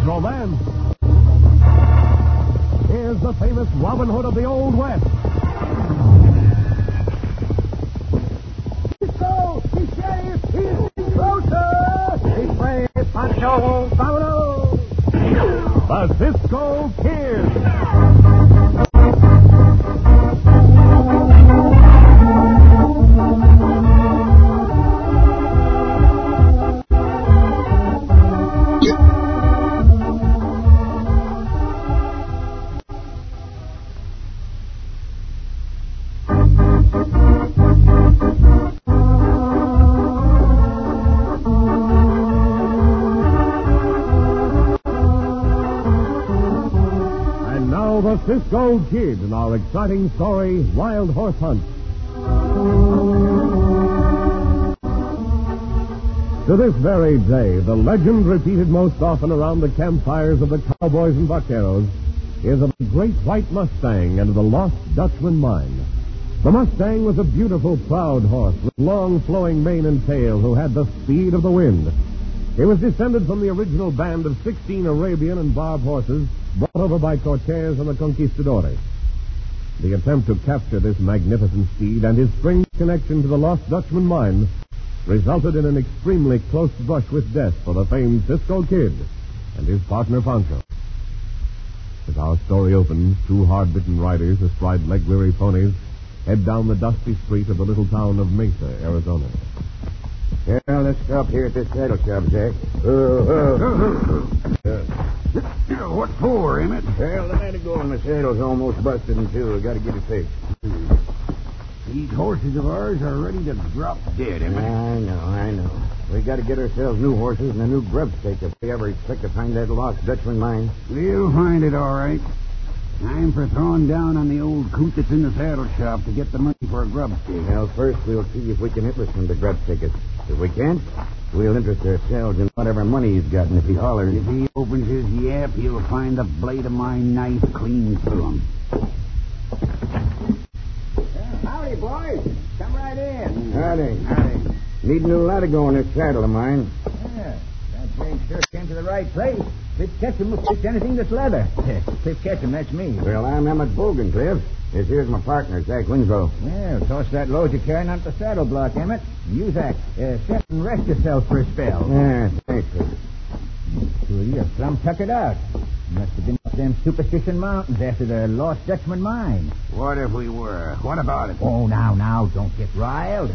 romance. Here's the famous Robin Hood of the Old West. Cisco! He's sheriff! He's closer! He's brave! Pancho! Vámonos! The Cisco Kid. The Cisco Kid in our exciting story, Wild Horse Hunt. To this very day, the legend repeated most often around the campfires of the cowboys and vaqueros is of the great white Mustang and the lost Dutchman mine. The Mustang was a beautiful, proud horse with long, flowing mane and tail who had the speed of the wind. It was descended from the original band of 16 Arabian and Barb horses brought over by Cortez and the Conquistadores. The attempt to capture this magnificent steed and his strange connection to the lost Dutchman mine resulted in an extremely close brush with death for the famed Cisco Kid and his partner Pancho. As our story opens, two hard-bitten riders astride leg-weary ponies head down the dusty street of the little town of Mesa, Arizona. Well, let's stop here at this saddle shop, Zach. What for, Emmett? Well, the night ago, my saddle's almost busted in two. I got to get it fixed. These horses of ours are ready to drop dead, Emmett. I know. We got to get ourselves new horses and a new grub stake if we ever expect to find that lost Dutchman mine. We'll find it, all right. Time for throwing down on the old coot that's in the saddle shop to get the money for a grub stake. Well, first we'll see if we can interest him to grub stake us. If we can't, we'll interest ourselves in whatever money he's got, and if he hollers... If he opens his yap, he'll find the blade of my knife clean through him. Howdy, boys. Come right in. Howdy. Need a new latigo in this saddle of mine. Yeah, that Jake sure came to the right place. Cliff Ketchum will fix anything that's leather. Cliff Ketchum, that's me. Well, I'm Emmett Bogan, Cliff. Here's my partner, Zach Winslow. Yeah, toss that load you're carrying onto the saddle block, Emmett. You, Zach, sit and rest yourself for a spell. Yeah, thanks, Cliff. Well, you're plumb tuckered out. You must have been up them Superstition Mountains after the lost Dutchman mine. What if we were? What about it? Oh, now, don't get riled.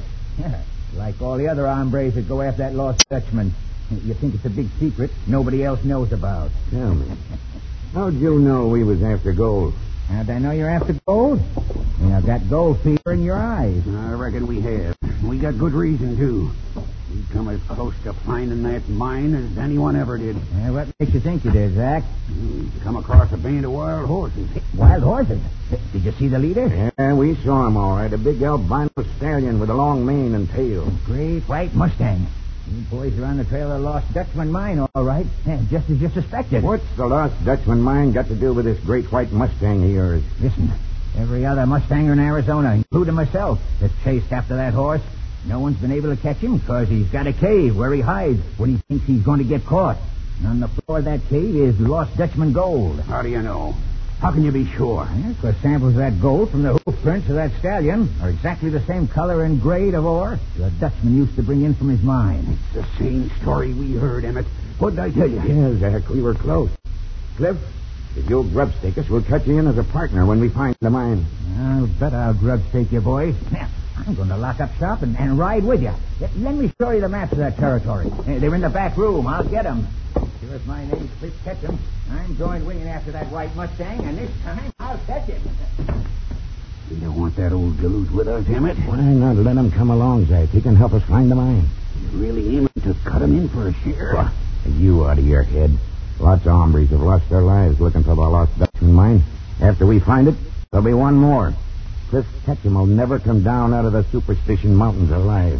Like all the other hombres that go after that lost Dutchman. You think it's a big secret nobody else knows about. Tell me, how'd you know we was after gold? How'd I know you're after gold? I've got gold fever in your eyes. I reckon we have. We got good reason, too. We come as close to finding that mine as anyone ever did. What makes you think you did, Zach? We come across a band of wild horses. Wild horses? Did you see the leader? Yeah, we saw him, all right. A big albino stallion with a long mane and tail. Great white Mustang. You boys are on the trail of the lost Dutchman mine, all right. Just as you suspected. What's the lost Dutchman mine got to do with this great white Mustang of yours? Listen, every other Mustanger in Arizona, including myself, that's chased after that horse, no one's been able to catch him because he's got a cave where he hides when he thinks he's going to get caught. And on the floor of that cave is lost Dutchman gold. How do you know? How can you be sure? Because samples of that gold from the hoof prints of that stallion are exactly the same color and grade of ore the Dutchman used to bring in from his mine. It's the same story we heard, Emmett. What did I tell you? Yeah, Zach, we were close. Cliff, if you'll grub stake us, we'll cut you in as a partner when we find the mine. I'll bet I'll grub stake you, boys. I'm going to lock up shop and ride with you. Let me show you the maps of that territory. They're in the back room. I'll get them. Sure as my name's Cliff Ketchum, I'm going winging after that white Mustang, and this time I'll catch him. You don't want that old galoot with us, Emmett? Why not let him come along, Zach? He can help us find the mine. You really aiming to cut him in for a share? Are you out of your head? Lots of hombres have lost their lives looking for the lost Dutchman mine. After we find it, there'll be one more. Cliff Ketchum will never come down out of the Superstition Mountains alive.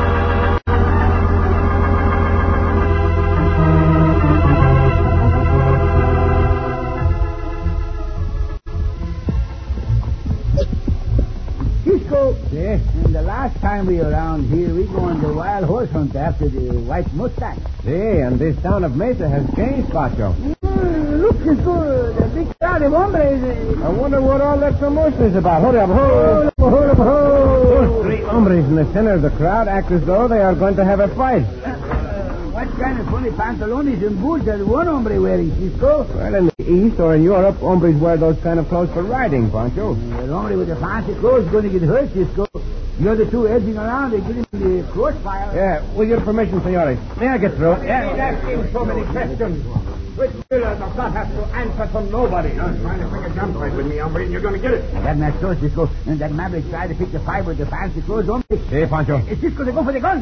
Cisco, and the last time we were around here, we go on the wild horse hunt after the white Mustang. And this town of Mesa has changed, Pacho. Look, Cisco, the big crowd of hombres. I wonder what all that commotion is about. Hold up, hold. Those three hombres in the center of the crowd act as though they are going to have a fight. What kind of funny pantalones and boots does one hombre wearing, Cisco? Well, in the East or in Europe, hombres wear those kind of clothes for riding, Pancho. The hombre with the fancy clothes is going to get hurt, Cisco. The other two edging around, they get him in the crossfire. Yeah, with your permission, senores. May I get through? Yeah, he's asking so many questions. Which Miller does not have to answer to nobody. You're trying to bring a gunfight with me, hombre, and you're going to get it. That's not so, Cisco. And that maverick tried to pick the fight with the fancy clothes, hombre. Hey, Pancho. Cisco, they go for the gun.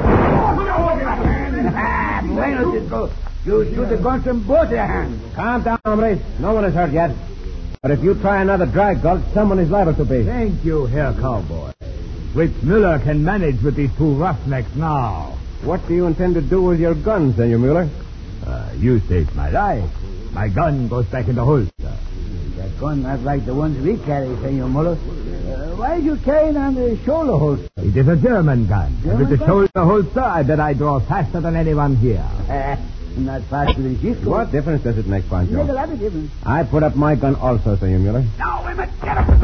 Bueno, Cisco. You shoot the gun from both their hands. Calm down, hombres. No one is hurt yet. But if you try another dry gulch, someone is liable to be. Thank you, Herr Cowboy. Which Miller can manage with these two roughnecks now. What do you intend to do with your gun, Senor Mueller? You saved my life. My gun goes back in the holster. That gun not like the ones we carry, Senor Muller. Why are you carrying on the shoulder holster? It is a German gun. German With the gun? shoulder holster, I bet I draw faster than anyone here. Not faster than Cisco. What difference does it make, Make a Pancho? lot of difference. I put up my gun also, Senor Mueller. Now, wait a minute. Get up.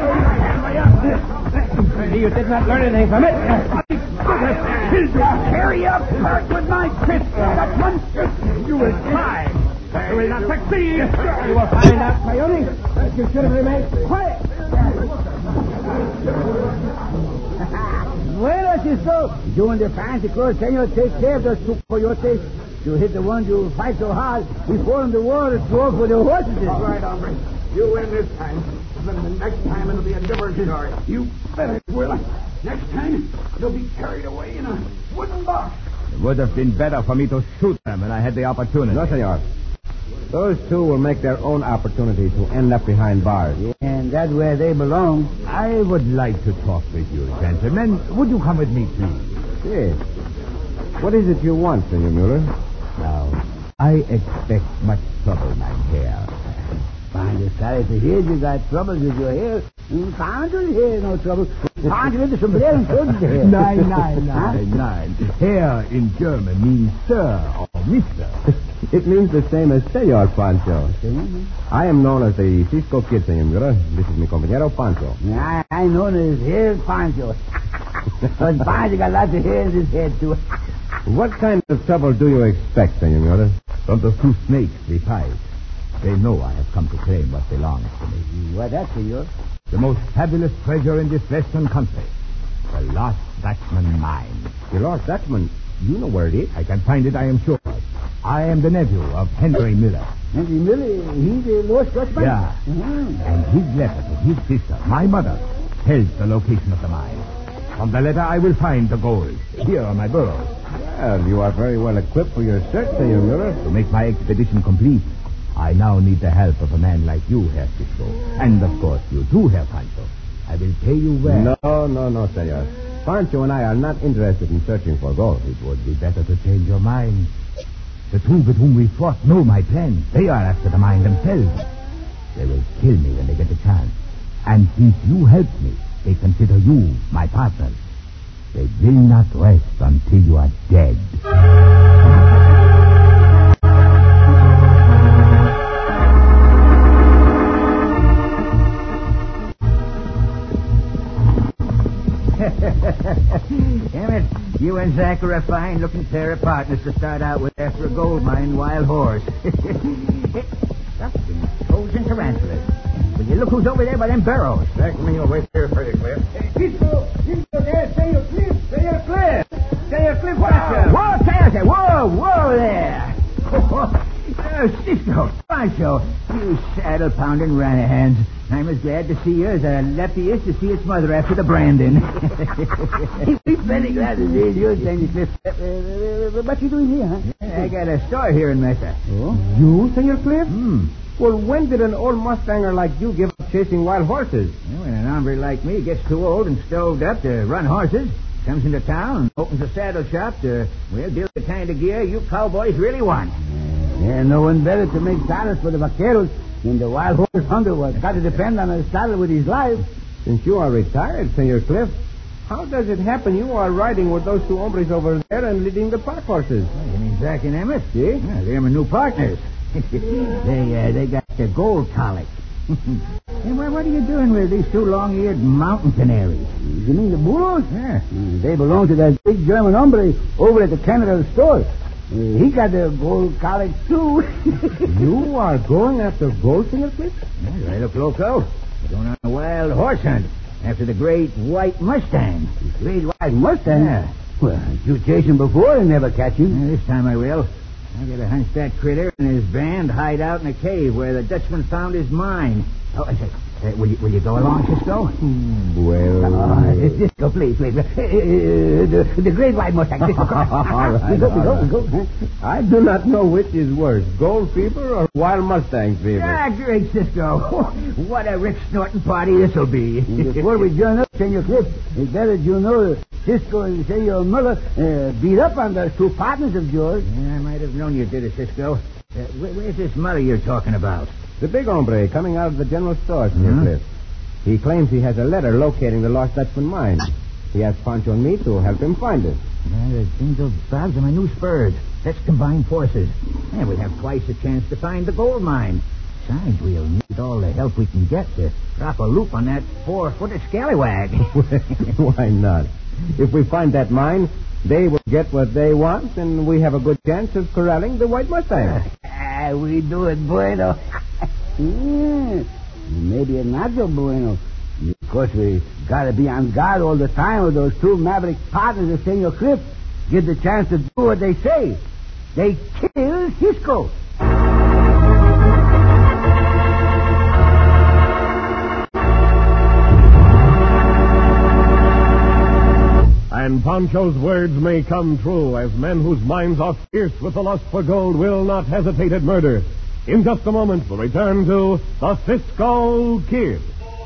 You did not learn anything from it. Carry up hurt with my fist. That one. You will try. You will not succeed. You will find out, Coyote. You should have remained quiet. Bueno, Cisco. You and the fancy clothes, Senor, take care of those two coyotes. You hit the ones you fight so hard, we fall in the water to go for the horses. All right, hombre. You win this time. Then the next time it'll be a different story. You bet it will. Next time, you'll be carried away in a wooden box. It would have been better for me to shoot them when I had the opportunity. No, senor. Those two will make their own opportunity to end up behind bars. And that's where they belong. I would like to talk with you, gentlemen. Would you come with me, please? Yes. What is it you want, Senor Mueller? Now, I expect much trouble, mein Herr. Find sorry to hear you got troubles with your hair. Found your hair, no trouble. Found you with the sombrero and told you the hair. Nein. Herr in German means sir or mister. It means the same as Senor Pancho. I am known as the Cisco Kid, Senor Mueller. This is mi compañero Pancho. I know his hair, Pancho. But Pancho got lots of hair in his head, too. What kind of trouble do you expect, Senor Mueller? From the two snakes we fight. They know I have come to claim what belongs to me. What that, senor? The most fabulous treasure in this western country. The Lost Dutchman mine. The Lost Dutchman. You know where it is. I can find it, I am sure. I am the nephew of Henry Miller. Henry Miller, he the Lost Dutchman? Yeah. And his letter to his sister, my mother, tells the location of the mine. From the letter, I will find the gold. Here are my burros. Well, you are very well equipped for your search, Senor Mueller. To make my expedition complete, I now need the help of a man like you, Herr Cisco. And, of course, you too, Herr Pancho. I will pay you well. No, senor. Pancho and I are not interested in searching for gold. It would be better to change your mind. The two with whom we fought know my plan. They are after the mine themselves. They will kill me when they get the chance. And since you helped me, they consider you my partner. They will not rest until you are dead. Damn it. You and Zach are a fine-looking pair of partners to start out with after a gold mine wild horse. Something Trojan tarantulas. Will you look who's over there by them barrows? Jack and me will wait here for you, Cliff. Cisco, there, Senor Cliff. Senor Cliff. Senor Cliff, Whoa there. Cisco, Pancho, you saddle-pounding Ranahands. I'm as glad to see you as a lefty is to see its mother after the branding. We're very glad to see you, Senor Cliff. What you doing here, huh? I got a store here in Mesa. Oh? You, Senor Cliff? Well, when did an old Mustanger like you give up chasing wild horses? Well, when an hombre like me gets too old and stoved up to run horses, comes into town, opens a saddle shop to, deal the kind of gear you cowboys really want. Yeah, no one better to make saddles for the vaqueros than the wild horse hunter was. Got to depend on a saddle with his life. Since you are retired, Senor Cliff, how does it happen you are riding with those two hombres over there and leading the pack horses? You mean Zach and Emmett? See? Yeah, they're my new partners. They got the gold colic. Hey, what are you doing with these two long-eared mountain canaries? You mean the burros? Yeah. They belong to that big German hombre over at the Canada store. He got the gold colic, too. You are going after gold, Senor Cliff? Yeah, I look loco. We're going on a wild horse hunt after the great white Mustang. Great white Mustang? Yeah. Well, you chased him before and never catch him. Yeah, this time I will. I got a hunch that critter and his band hide out in a cave where the Dutchman found his mine. Oh, I say, will you go along, Cisco? Well... Cisco, please. The great white Mustang. Cisco, come on. We go. I do not know which is worse, gold fever or wild Mustang fever. Ah, great, Cisco. What a rich snorting party this'll be. Before we join up, Senor Cliff, it's better you know Cisco and Senor Muller beat up on those two partners of yours. Yeah, I might have known you did it, Cisco. Where's this Muller you're talking about? The big hombre coming out of the general store, Senor Cliff. He claims he has a letter locating the lost Dutchman mine. He asked Pancho and me to help him find it. Yeah, the jingle bells of my new spurs. Let's combine forces. Yeah, we'll have twice a chance to find the gold mine. Besides, we'll need all the help we can get to drop a loop on that 4-footer scallywag. Why not? If we find that mine, they will get what they want, and we have a good chance of corralling the white Mustang. We do it, bueno. Maybe it's not so bueno. Of course, we got to be on guard all the time with those two maverick partners of Senor Cliff. Give the chance to do what they say. They kill Cisco. And Pancho's words may come true, as men whose minds are fierce with the lust for gold will not hesitate at murder. In just a moment, we'll return to the Cisco Kid.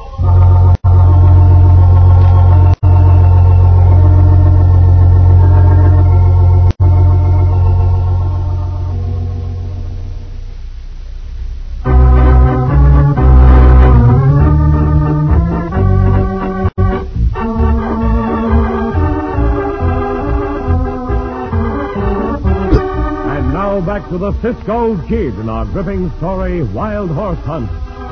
Back to the Cisco Kid in our gripping story, Wild Horse Hunt.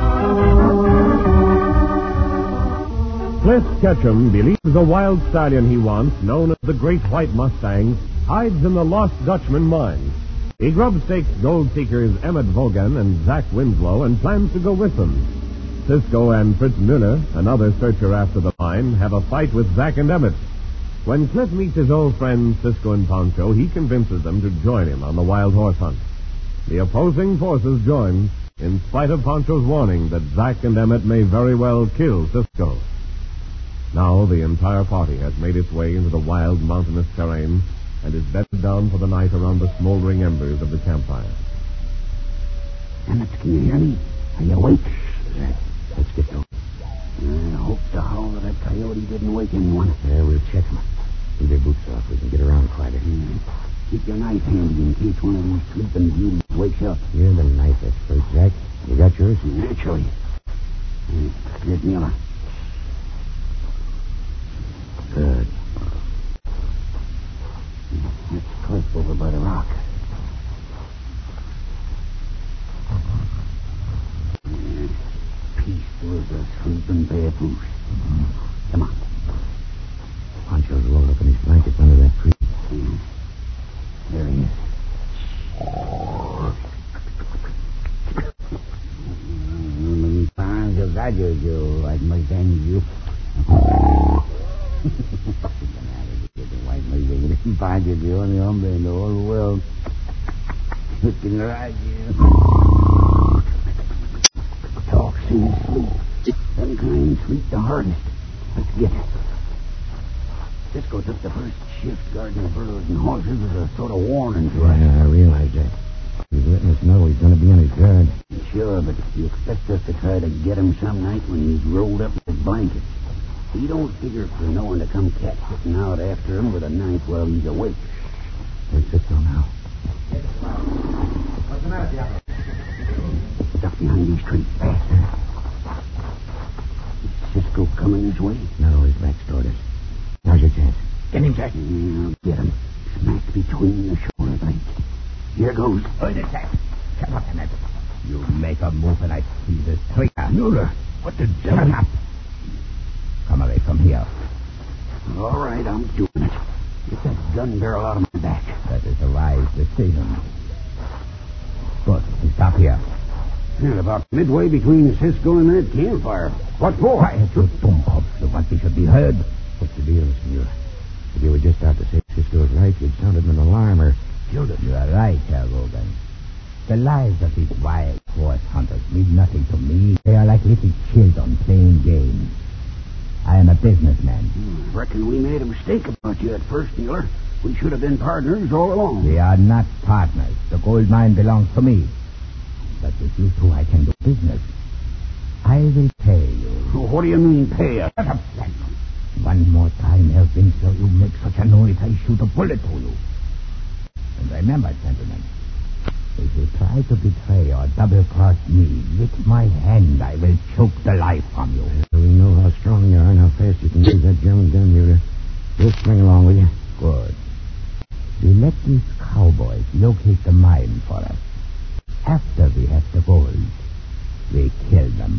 Cliff Ketchum believes the wild stallion he wants, known as the Great White Mustang, hides in the Lost Dutchman mine. He grub-stakes gold seekers Emmett Vaughan and Zach Winslow and plans to go with them. Cisco and Fritz Müller, another searcher after the mine, have a fight with Zach and Emmett. When Cliff meets his old friends Cisco and Pancho, he convinces them to join him on the wild horse hunt. The opposing forces join, in spite of Pancho's warning that Zach and Emmett may very well kill Cisco. Now the entire party has made its way into the wild mountainous terrain and is bedded down for the night around the smoldering embers of the campfire. Emmett, can you hear me? Are you awake? Let's get going. I hope the howl of that coyote didn't wake anyone. Yeah, we'll check them. Keep their boots off. We can get around quieter. Keep your knife handy in case one of these sleeping beauties wakes up. You're the knife expert, Jack. You got yours? Naturally. Here's Miller. Good. That's Cliff over by the rock. Peace was a sleeping papoose. Come on. Pancho's rolled up in his blankets under that tree. There he is. Many times I've got you like Mustang, you. The white Mustang, Pancho's the only hombre in the whole world who can ride you. Talks in his sleep. Them kind sleep the hardest. Let's get it. Cisco took the first shift guarding the birds and horses as a sort of warning to us. Yeah, I realize that. He's letting us know he's going to be on his guard. Sure, but he expects us to try to get him some night when he's rolled up in his blanket. He don't figure for no one to come cat sitting out after him with a knife while he's awake. Where's Cisco now? What's the matter, Diablo? Duck behind these trees, faster. Is Cisco coming this way? No, his back's toward us. Now's your chance. Get him, Jack. Yeah, I'll get him. Smack between the shoulder blades. Here goes. Hold it, Jack. Shut up, Emmett. You make a move and I see this trigger. Mueller, what the Shut devil? up. Come away from here. All right, I'm doing it. Get that gun barrel out of my back. That is a wise decision. Good. You stop here. Yeah, about midway between Cisco and that campfire. What for? Quiet, you dummkopf. You want we should be heard? What's the deal, senor? If you were just out to say Cisco's right, you'd sounded an alarm or killed us. You are right, Herr Rogan. The lives of these wild horse hunters mean nothing to me. They are like little children playing games. I am a businessman. I reckon we made a mistake about you at first, Mueller. We should have been partners all along. We are not partners. The gold mine belongs to me. But with you two, I can do business. I will pay you. What do you mean, pay us? Shut up, then. One more time, Herr Winslow, you make such a noise, I shoot a bullet to you. And remember, gentlemen, if you try to betray or double-cross me, with my hand I will choke the life from you. We know how strong you are and how fast you can use that German gun, Mueller. Just swing along, will you? Good. We let these cowboys locate the mine for us. After we have the gold, we kill them.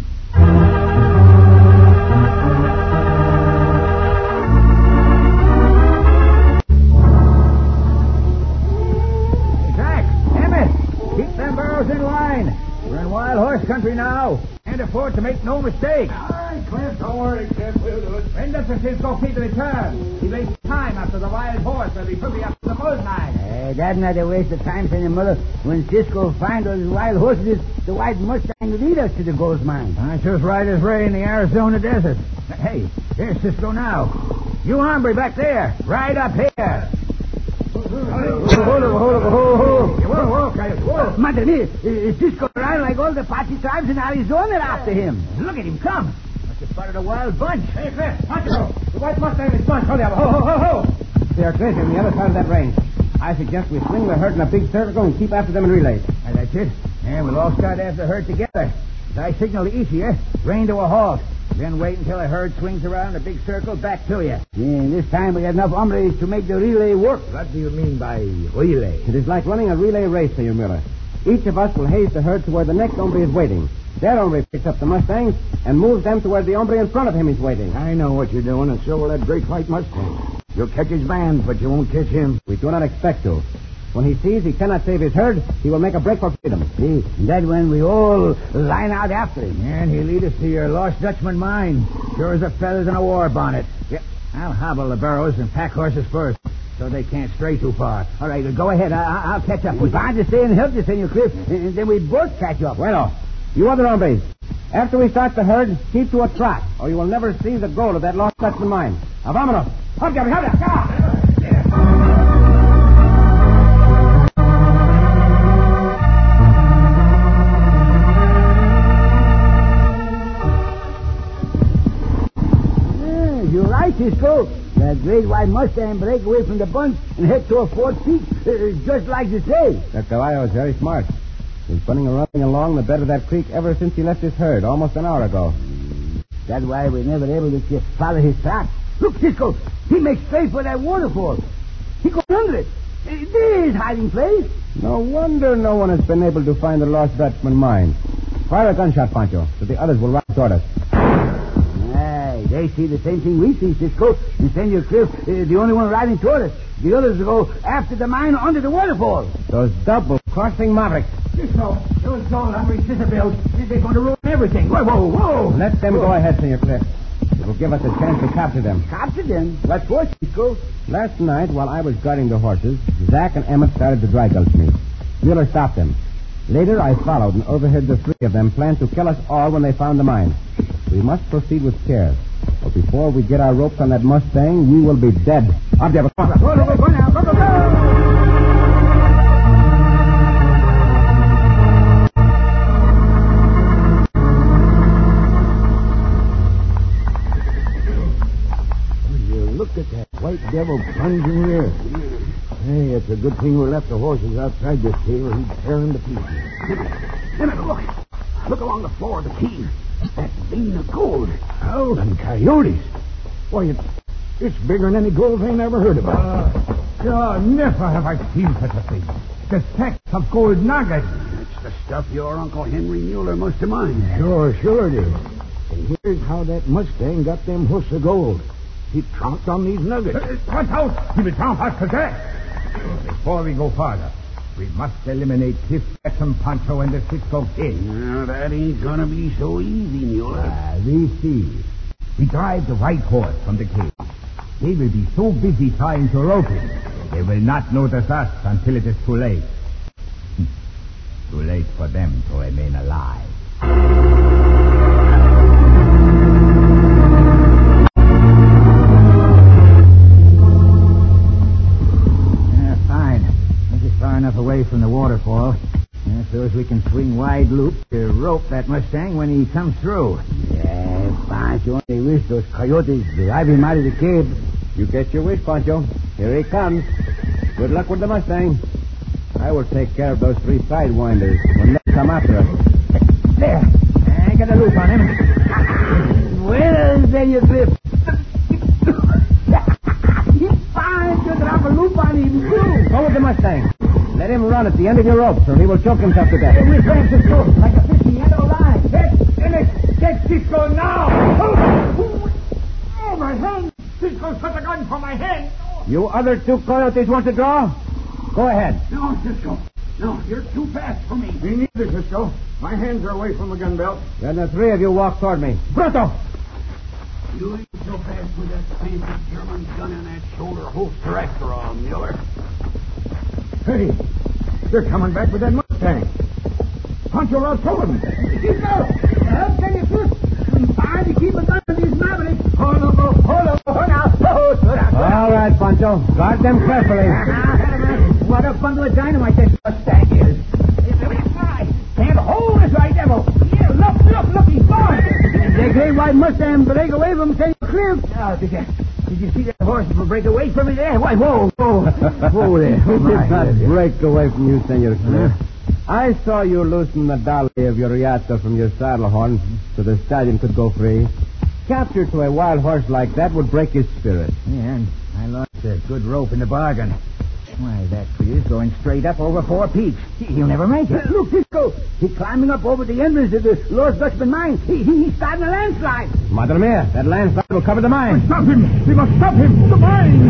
Keep them barrels in line. We're in wild horse country now. Can't afford to make no mistake. All right, Cliff, don't worry, Cliff. We'll do it. When does the Cisco keep the return? He wastes time after the wild horse will be putting up to the gold mine. That's not a waste of time, Senor Muller. When Cisco finds those wild horses, the white Mustang will lead us to the gold mine. I just right as rain in the Arizona desert. Hey, here's Cisco now. You hombre back there. Right up here. Whoa. Madre mia, Cisco ran like all the Apache tribes in Arizona after him. Look at him come. Must have spotted a wild bunch. Hey, Cliff, watch it. The white Mustang is bunch. Hold up. Ho. They are clear on the other side of that range. I suggest we swing the herd in a big circle and keep after them in relays. That's it. And we'll all start after the herd together. As I signal to each of you, rein to a halt. Then wait until the herd swings around a big circle back to you. Yeah, this time we got enough hombres to make the relay work. What do you mean by relay? It is like running a relay race, Senor Mueller. Each of us will haze the herd to where the next hombre is waiting. That hombre picks up the Mustangs and moves them to where the hombre in front of him is waiting. I know what you're doing, and so will that great white Mustang. You'll catch his band, but you won't catch him. We do not expect to. When he sees he cannot save his herd, he will make a break for freedom. See, that's when we all line out after him. And he'll lead us to your lost Dutchman mine. Sure as the feathers in a war bonnet. Yep. I'll hobble the burros and pack horses first, so they can't stray too far. All right, go ahead. I'll catch up with you. I'll just stay and help you, Senor Cliff, and then we both catch up. Bueno, you other hombres, after we start the herd, keep to a trot, or you will never see the goal of that lost Dutchman mine. Now, vámonos. Up, come on. You're right, Cisco. That great white Mustang break away from the bunch and head toward Fort Peak, just like you say. That caballo is very smart. He's running along the bed of that creek ever since he left his herd almost an hour ago. That's why we never able to follow his tracks. Look, Cisco, he makes straight for that waterfall. He goes under it. There is hiding place. No wonder no one has been able to find the lost Dutchman mine. Fire a gunshot, Pancho, so the others will run toward us. They see the same thing we see, Cisco. And Senor Cliff is the only one riding toward us. The others will go after the mine under the waterfall. Those double-crossing mavericks. Cisco, those gold hungry scissor-bills, they're going to ruin everything. Whoa. Let them go ahead, Senor Cliff. It will give us a chance to capture them. Capture them? What for, Cisco? Last night, while I was guarding the horses, Zach and Emmett started to dry gulch me. Mueller stopped them. Later, I followed and overheard the three of them plan to kill us all when they found the mine. We must proceed with care. But before we get our ropes on that Mustang, you will be dead. Up there, come on. Go now. Go. Look at that white devil plunging there. Hey, it's a good thing we left the horses outside this cave, or he'd tear them to pieces. Emmett, look. Look along the floor of the cave. That vein of gold. Owls and coyotes. Why, it's bigger than any gold vein I ever heard about. Never have I seen such a thing. The sacks of gold nuggets. It's the stuff your Uncle Henry Mueller must have mined. Sure it is. And here's how that Mustang got them hoofs of gold. He tromped on these nuggets. Watch out! He will tromp us to death. Before we go farther, we must eliminate Cliff Ketchum, Pancho, and the Cisco Kid. Now, that ain't gonna be so easy, Mueller. We see. We drive the white horse from the cave. They will be so busy trying to rope him, they will not notice us until it is too late. Too late for them to remain alive. Fine. This is far enough away from the waterfall. So as we can swing wide loop to rope that Mustang when he comes through. Yeah, Pancho, they wish those coyotes drive him out of the cave. You get your wish, Pancho. Here he comes. Good luck with the Mustang. I will take care of those 3 sidewinders when they come after us. There. I got a loop on him. Well, Senor Cliff. He's fine to drop a loop on him, too. Go with the Mustang. Let him run at the end of your rope, or he will choke himself to death. With Francisco, like a fishing yellow line. Get Cisco now! Oh, my hand! Cisco shot a gun for my hand! You other 2 coyotes want to draw? Go ahead. No, Cisco. No, you're too fast for me. Me neither, Cisco. My hands are away from the gun belt. Then the 3 of you walk toward me. Pronto! You ain't so fast with that fancy German gun and that shoulder holster after all, Mueller. Hey, they're coming back with that Mustang. Pancho Ross told him. Cisco, help Senor Cliff. I'm trying to keep a gun on these mavericks. Hold on now. All right, Pancho. Guard them carefully. What a bundle of dynamite this Mustang is. Can't hold us right, devil. Yeah, look, he's gone. The great white Mustang break away from Senor Cliff. Oh, did you see that horse break away from me there? Why, whoa there. He did not break away from you, Senor Cliff. I saw you loosen the dolly of your riata from your saddle horn so the stallion could go free. Capture to a wild horse like that would break his spirit. Yeah, and I lost a good rope in the bargain. Why, that tree is going straight up over 4 peaks. He'll never make it. Look, Cisco. He's climbing up over the entrance of the Lost Dutchman mine. He's starting a landslide. Madre mia, that landslide will cover the mine. Stop him! We must stop him! The mine!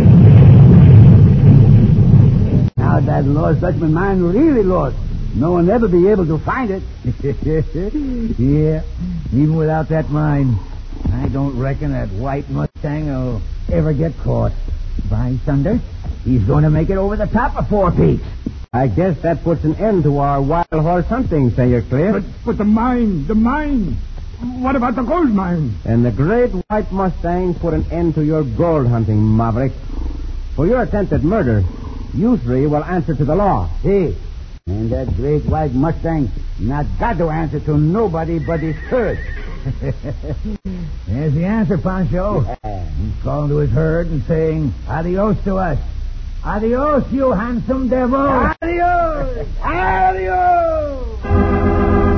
Now that Lost Dutchman mine really lost. No one will ever be able to find it. Yeah, even without that mine, I don't reckon that white Mustang will ever get caught. By thunder, he's going to make it over the top of 4 peaks. I guess that puts an end to our wild horse hunting, Senor Cliff. But the mine! What about the gold mine? And the great white Mustang put an end to your gold hunting, Maverick. For your attempted murder, you 3 will answer to the law. Hey, and that great white Mustang not got to answer to nobody but his herd. There's the answer, Pancho. He's calling to his herd and saying, adios to us. Adios, you handsome devil. Adios! Adios!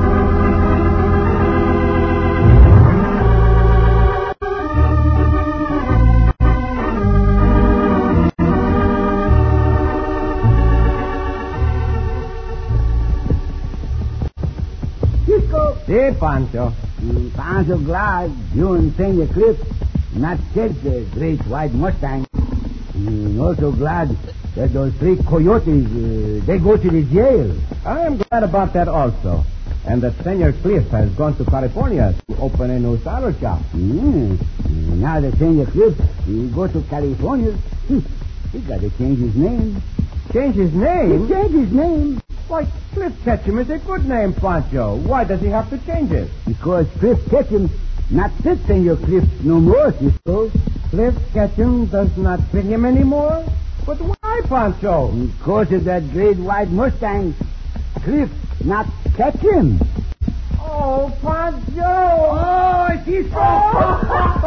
Si, Pancho. Pancho glad you and Senor Cliff not catch the great white Mustang. And also glad that those 3 coyotes, they go to the jail. I am glad about that also. And that Senor Cliff has gone to California to open a new saddle shop. Now that Senor Cliff he go to California, he got to change his name. Change his name? He changed his name. Why, Cliff Ketchum is a good name, Pancho. Why does he have to change it? Because Cliff Ketchum not fit Senor Cliff no more, Cisco. Cliff Ketchum does not fit him anymore? But why, Pancho? Because of that great white Mustang. Cliff not catch him. Oh, Pancho! Oh, Cisco!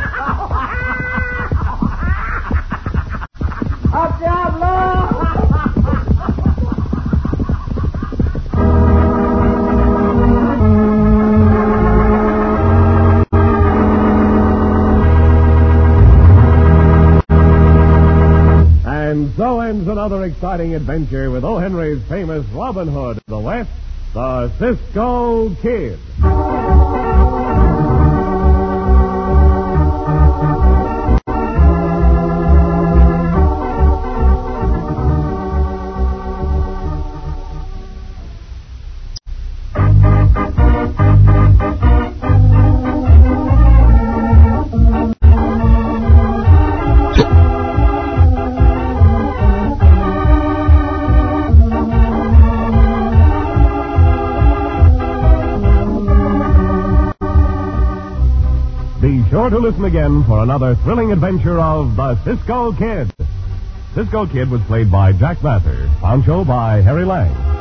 ¡Al diablo! And so ends another exciting adventure with O. Henry's famous Robin Hood of the West, The Cisco Kid. Be sure to listen again for another thrilling adventure of the Cisco Kid. Cisco Kid was played by Jack Mather, Pancho by Harry Lang.